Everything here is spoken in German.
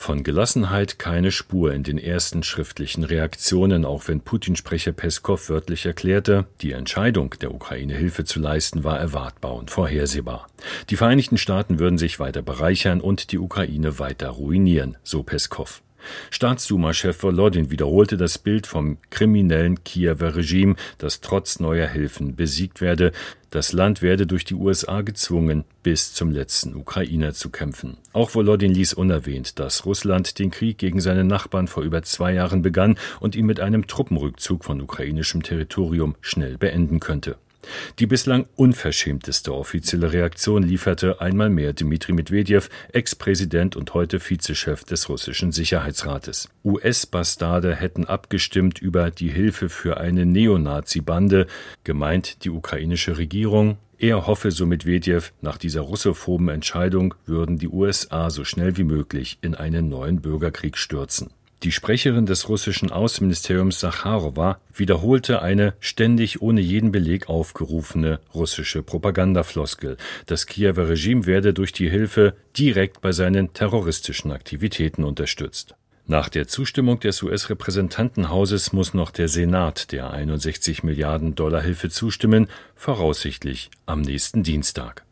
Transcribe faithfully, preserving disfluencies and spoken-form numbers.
Von Gelassenheit keine Spur in den ersten schriftlichen Reaktionen, auch wenn Putin-Sprecher Peskow wörtlich erklärte, die Entscheidung, der Ukraine Hilfe zu leisten, war erwartbar und vorhersehbar. Die Vereinigten Staaten würden sich weiter bereichern und die Ukraine weiter ruinieren, so Peskow. Staatsduma-Chef Volodin wiederholte das Bild vom kriminellen Kiewer Regime, das trotz neuer Hilfen besiegt werde. Das Land werde durch die U S A gezwungen, bis zum letzten Ukrainer zu kämpfen. Auch Volodin ließ unerwähnt, dass Russland den Krieg gegen seine Nachbarn vor über zwei Jahren begann und ihn mit einem Truppenrückzug von ukrainischem Territorium schnell beenden könnte. Die bislang unverschämteste offizielle Reaktion lieferte einmal mehr Dmitri Medwedew, Ex-Präsident und heute Vizechef des russischen Sicherheitsrates. U S-Bastarde hätten abgestimmt über die Hilfe für eine Neonazi-Bande, gemeint die ukrainische Regierung. Er hoffe, so Medwedew, nach dieser russophoben Entscheidung würden die U S A so schnell wie möglich in einen neuen Bürgerkrieg stürzen. Die Sprecherin des russischen Außenministeriums Sacharowa wiederholte eine ständig ohne jeden Beleg aufgerufene russische Propagandafloskel. Das Kiewer Regime werde durch die Hilfe direkt bei seinen terroristischen Aktivitäten unterstützt. Nach der Zustimmung des U S-Repräsentantenhauses muss noch der Senat der einundsechzig Milliarden Dollar Hilfe zustimmen, voraussichtlich am nächsten Dienstag.